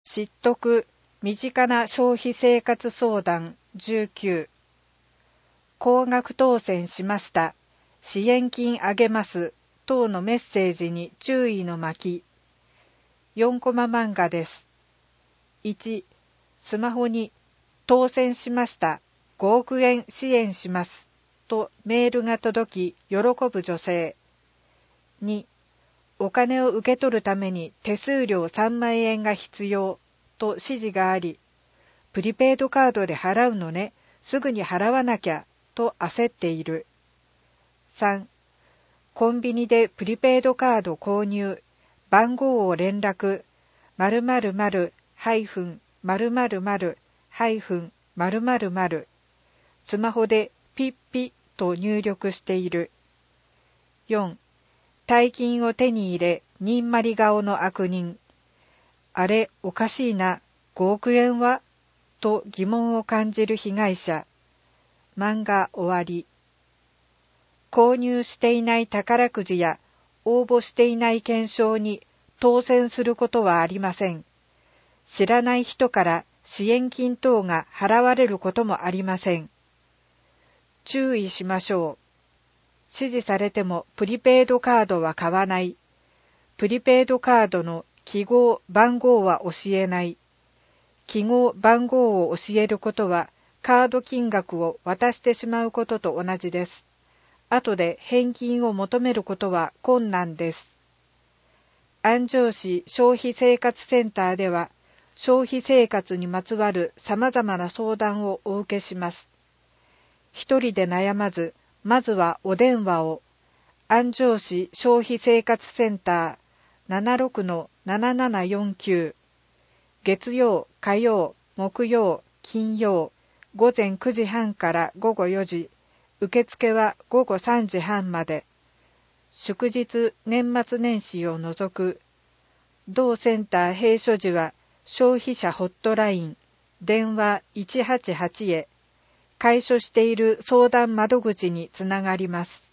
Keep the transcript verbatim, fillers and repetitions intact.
知っとく身近な消費生活相談じゅうきゅう。高額当選しました。支援金あげます等のメッセージに注意の巻。よんコマ漫画です。いち、スマホに当選しましたごおくえん支援しますとメールが届き喜ぶ女性。に、お金を受け取るために手数料さんまんえんが必要と指示があり、プリペイドカードで払うのね、すぐに払わなきゃと焦っている。さん、コンビニでプリペイドカード購入、番号を連絡、〇〇〇ハイフン〇〇〇ハイフン〇〇〇、スマホでピッピッと入力している。よん、大金を手に入れ、にんまり顔の悪人。あれ、おかしいな、ごおくえんはと疑問を感じる被害者。漫画終わり。購入していない宝くじや応募していない懸賞に当選することはありません。知らない人から支援金等が払われることもありません。注意しましょう。指示されてもプリペイドカードは買わない。プリペイドカードの記号・番号は教えない。記号・番号を教えることはカード金額を渡してしまうことと同じです。後で返金を求めることは困難です。安城市消費生活センターでは消費生活にまつわる様々な相談をお受けします。一人で悩まず、まずはお電話を。安城市消費生活センター ななろくのななななよんきゅう、月曜、火曜、木曜、金曜、午前くじはんから午後よじ、受付は午後さんじはんまで。祝日、年末年始を除く。同センター閉所時は消費者ホットライン、電話いちはちはちへ、開所している相談窓口につながります。